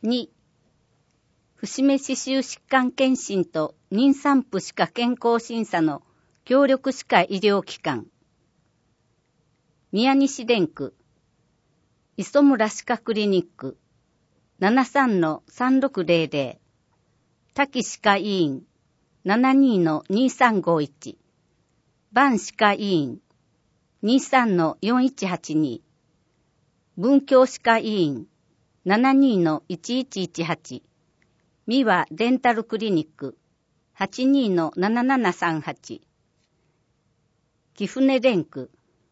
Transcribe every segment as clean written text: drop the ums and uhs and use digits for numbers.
2、節目刺繍疾患検診と妊産婦歯科健康審査の協力歯科医療機関。宮西電区、磯村歯科クリニック、73-3600、滝歯科医院、72-2351、万歯科医院、23-4182、文教歯科医院、72-1118、三輪デンタルクリニック、82-7738、貴船電区、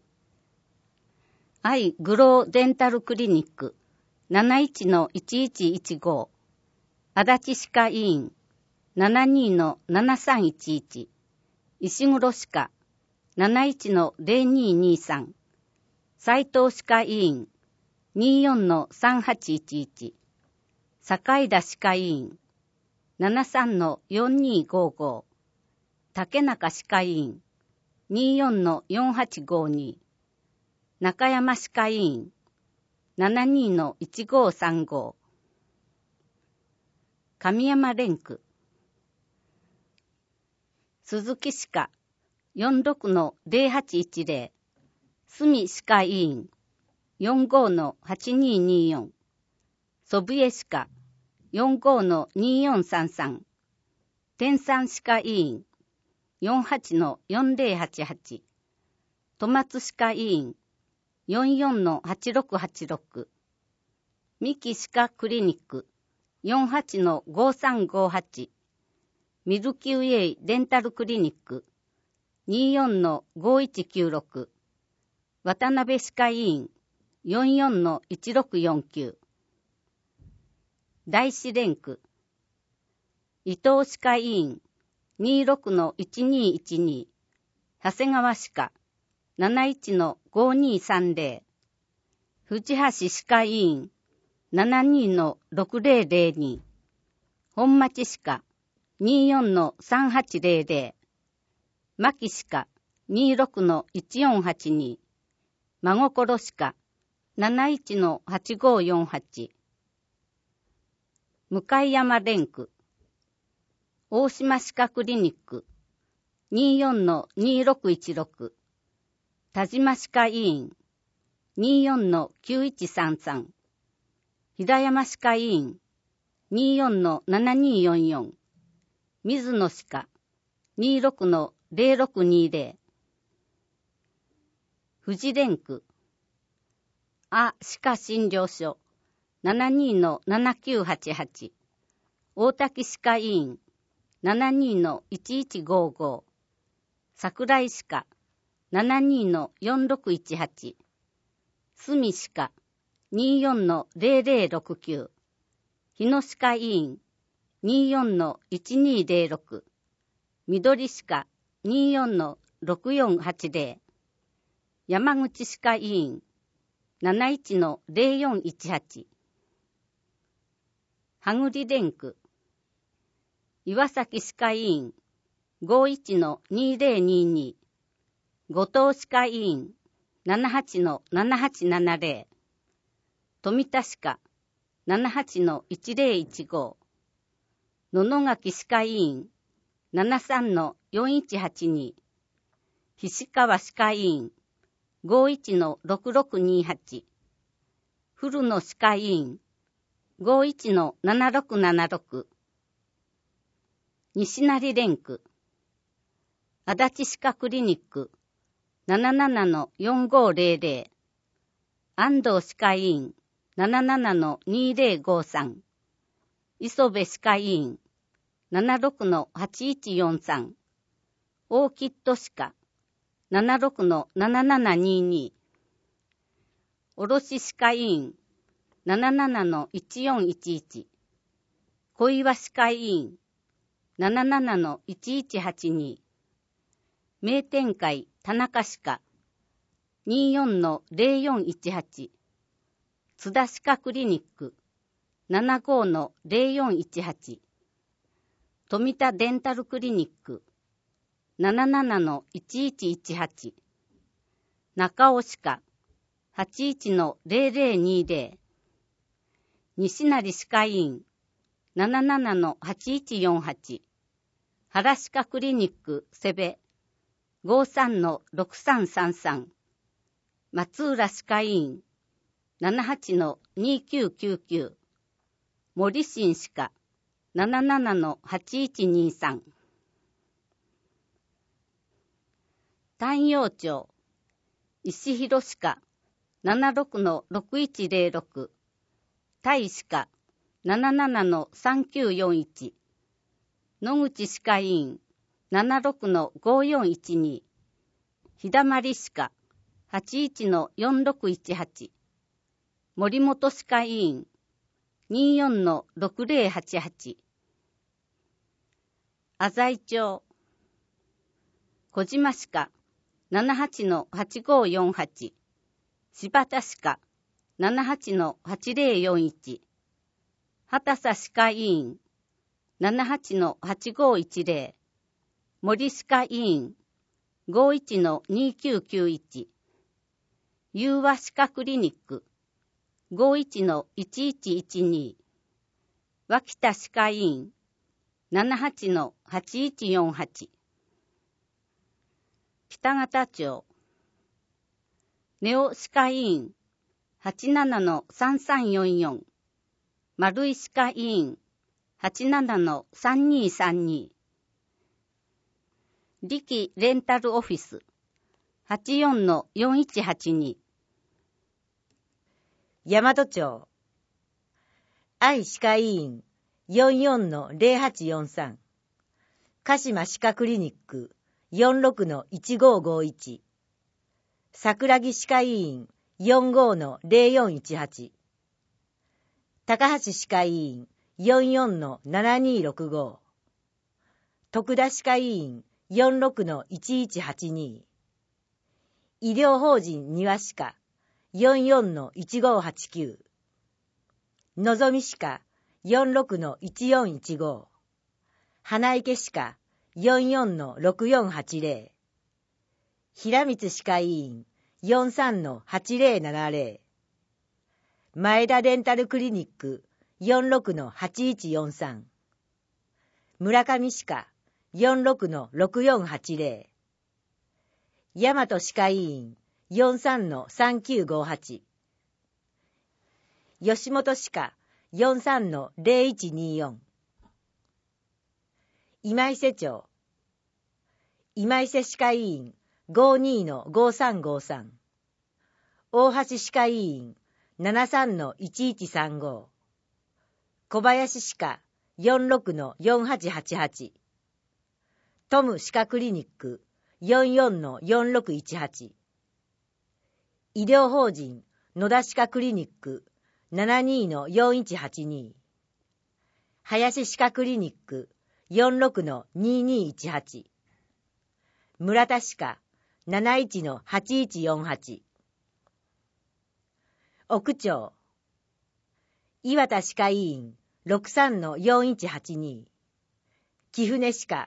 愛グローデンタルクリニック、71-1115、足立歯科医院、72-7311、石黒歯科、71-0223、斉藤歯科医院、24-3811、坂井田歯科医院、73-4255、竹中歯科医院、24-4852、中山歯科医院、72-1535、上山連区、鈴木歯科、46-0810、住歯科医院、45-8224、祖父江歯科、45-2433、天山歯科医院、48-4088、戸松歯科医院、44-8686、三木歯科クリニック、48-5358、ミルキーウェイデンタルクリニック、24-5196、渡辺歯科医院、44-1649、大師連区、伊東歯科医院、26-1212、長谷川歯科、71-5230、藤橋歯科医院、72-6002、本町歯科、24-3800、牧歯科、26-1482、真心歯科、71-8548、向山連区、大島歯科クリニック、24-2616、田島歯科医院、24-9133、平山歯科医院、24-7244、水野歯科、26-0620、富士連区、歯科診療所、72-7988、大滝歯科医院、72-1155、桜井歯科、72-4618、住歯科、24-0069、日野歯科医院、24-1206、緑歯科、24-6480、山口歯科医院、71-0418、羽栗連区、岩崎歯科医院、51-2022、後藤歯科医院、78-7870、富田歯科、78-1015、野々垣歯科医院、73-4182、菱川歯科医院、51-6628、古野歯科医院、51-7676、西成連区、足立歯科クリニック、77-4500、安藤歯科医院、77-2053、磯部歯科医院、76-8143、オーキッド歯科、76-7722、卸歯科医院、77-1411、小岩歯科医院、77-1182、名展会田中歯科、24-0418、津田歯科クリニック、75-0418、富田デンタルクリニック、77-1118、中尾歯科、81-0020、 西成歯科医院 77-8148 原歯科クリニックセベ 53-6333 松浦歯科医院 78-2999 森進歯科 77-8123 丹陽町石広歯科 76-6106 大歯科 77-3941 野口歯科医院 76-5412 日だまり歯科 81-4618 森本歯科医院 24-6088 浅井町小島歯科 78-8548 柴田歯科 78-8041 畑佐歯科医院 78-8510 森歯科医院 51-2991 融和歯科クリニック 51-1112 脇田歯科医院 78-8148 北方町ネオ歯科医院 87-3344 丸井歯科医院 87-3232 力レンタルオフィス 84-4182 大和町愛歯科医院 44-0843 鹿島歯科クリニック 46-1551 桜木歯科医院 45-0418 高橋歯科医院 44-7265 徳田歯科医院 46-1182 医療法人庭歯科 44-1589 のぞみ歯科 46-1415 花池歯科 44-6480 平光歯科医院 43-8070 前田デンタルクリニック 46-8143 村上歯科 46-6480 大和歯科医院 43-3958 吉本歯科 43-0124 今伊勢町今伊勢歯科医院 52-5353 大橋歯科医院 73-1135 小林歯科 46-4888 トム歯科クリニック 44-4618 医療法人野田歯科クリニック 72-4182 林歯科クリニック 46-2218 村田歯科 71-8148 奥町岩田歯科医院 63-4182 貴船歯科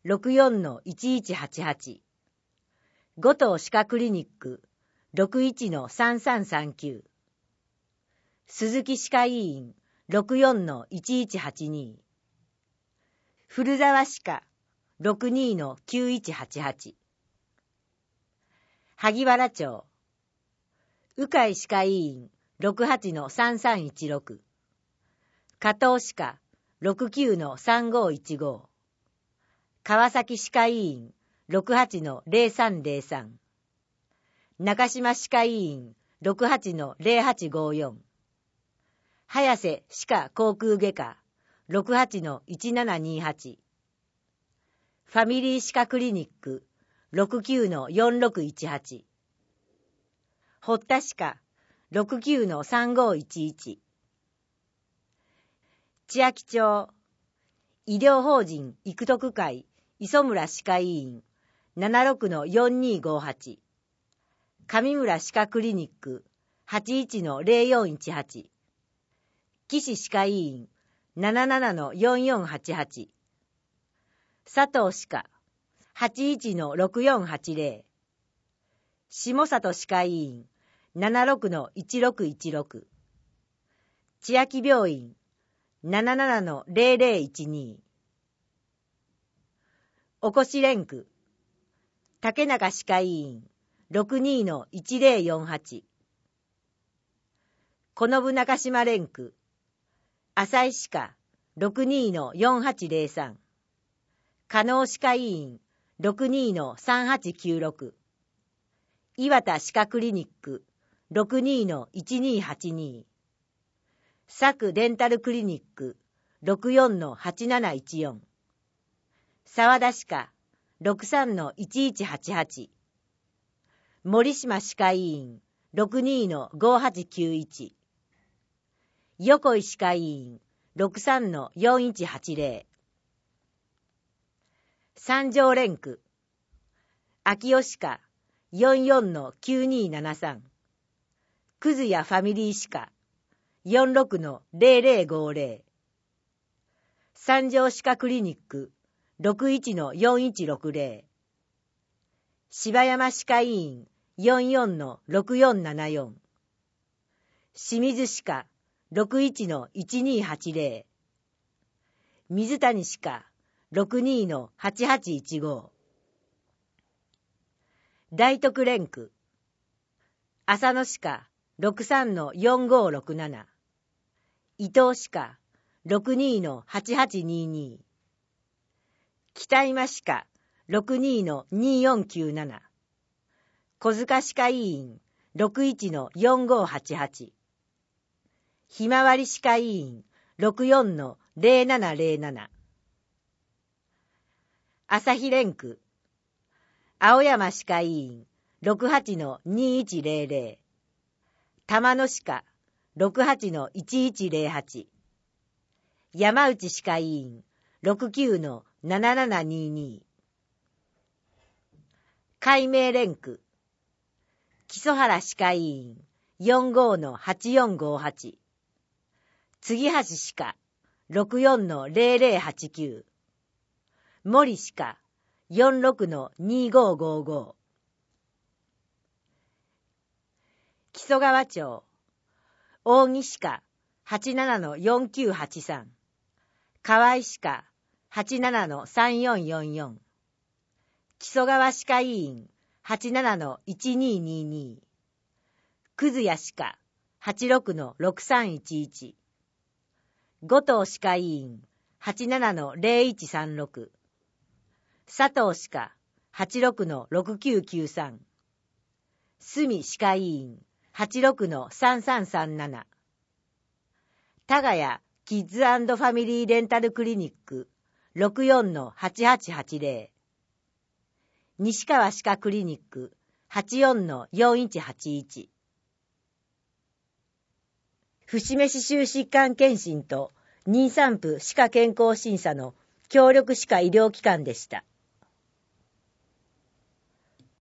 64-1188 五島歯科クリニック 61-3339 鈴木歯科医院 64-1182 古沢歯科 62-9188 萩原町鵜飼歯科医院 68-3316 加東歯科 69-3515 川崎歯科医院 68-0303 中島歯科医院 68-0854 早瀬歯科口腔外科 68-1728 ファミリー歯科クリニック 69-4618 堀田歯科 69-3511 千秋町医療法人育徳会磯村歯科医院 76-4258 上村歯科クリニック 81-0418 岸歯科医院 77-4488 佐藤歯科 81-6480 下里歯科医院 76-1616 千秋病院 77-0012 おこし連区竹中歯科医院 62-1048 この部中島連区浅井歯科 62-4803 加納歯科医院 62-3896 岩田歯科クリニック 62-1282 佐久デンタルクリニック 64-8714 沢田歯科 63-1188 森島歯科医院 62-5891 横井歯科医院 63-4180 三条連区秋吉歯科 44-9273 くずやファミリー歯科 46-0050 三条歯科クリニック 61-4160 柴山歯科医院 44-6474 清水歯科 61-1280 水谷歯科 62-8815 大徳連区浅野歯科 63-4567 伊東歯科 62-8822 北今歯科 62-2497 小塚歯科医院 61-4588 ひまわり歯科医院 64-0707 旭連区青山歯科医院 68-2100 玉野歯科 68-1108 山内歯科医院 69-7722 海明連区木曽原歯科医院 45-8458 杉橋歯科 64-0089 森歯科 46-2555 木曽川町大木歯科 87-4983 河合歯科 87-3444 木曽川歯科医院 87-1222 くずや歯科 86-6311 五島歯科医院 87-0136 佐藤歯科 86-6993 住歯科医院 86-3337 田谷キッズ&ファミリーデンタルクリニック 64-8880 西川歯科クリニック 84-4181 節目刺繍疾患検診と妊産婦歯科健康審査の協力歯科医療機関でした。